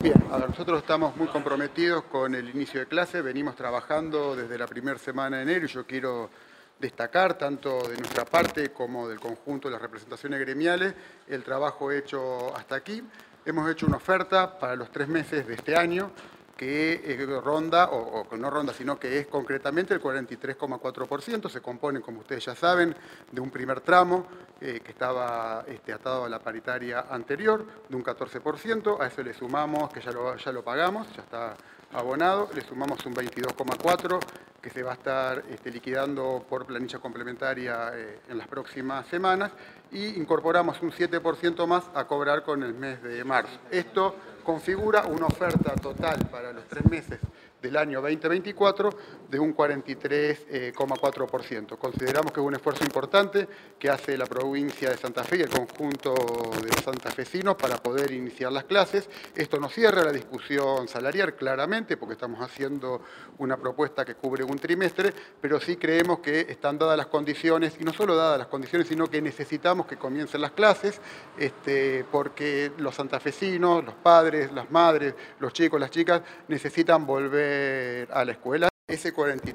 Bien, a ver, nosotros estamos muy comprometidos con el inicio de clase, venimos trabajando desde la primera semana de enero y yo quiero destacar, tanto de nuestra parte como del conjunto de las representaciones gremiales, el trabajo hecho hasta aquí. Hemos hecho una oferta para los 3 meses de este año que ronda, o no ronda, sino que es concretamente el 43,4%. Se compone, como ustedes ya saben, de un primer tramo que estaba atado a la paritaria anterior, de un 14%. A eso le sumamos, que ya lo pagamos, ya está abonado, le sumamos un 22,4% que se va a estar liquidando por planilla complementaria en las próximas semanas, y incorporamos un 7% más a cobrar con el mes de marzo. Esto configura una oferta total para los 3 meses del año 2024 de un 43,4%. Consideramos que es un esfuerzo importante que hace la provincia de Santa Fe y el conjunto de los santafesinos para poder iniciar las clases. Esto no cierra la discusión salarial, claramente, porque estamos haciendo una propuesta que cubre un trimestre, pero sí creemos que están dadas las condiciones, y no solo dadas las condiciones, sino que necesitamos que comiencen las clases, porque los santafesinos, los padres, las madres, los chicos, las chicas, necesitan volver a la escuela. Ese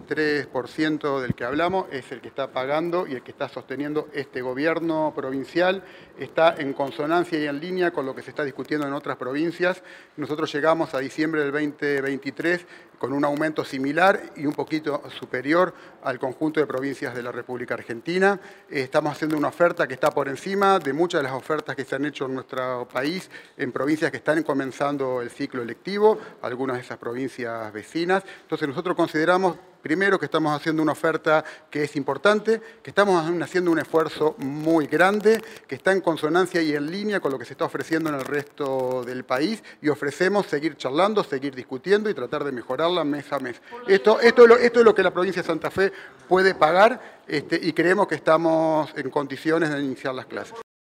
43% del que hablamos es el que está pagando y el que está sosteniendo este gobierno provincial. Está en consonancia y en línea con lo que se está discutiendo en otras provincias. Nosotros llegamos a diciembre del 2023 con un aumento similar y un poquito superior al conjunto de provincias de la República Argentina. Estamos haciendo una oferta que está por encima de muchas de las ofertas que se han hecho en nuestro país en provincias que están comenzando el ciclo lectivo, algunas de esas provincias vecinas. Entonces nosotros consideramos, primero, que estamos haciendo una oferta que es importante, que estamos haciendo un esfuerzo muy grande, que está en consonancia y en línea con lo que se está ofreciendo en el resto del país, y ofrecemos seguir charlando, seguir discutiendo y tratar de mejorarla mes a mes. Esto es lo que la provincia de Santa Fe puede pagar, y creemos que estamos en condiciones de iniciar las clases.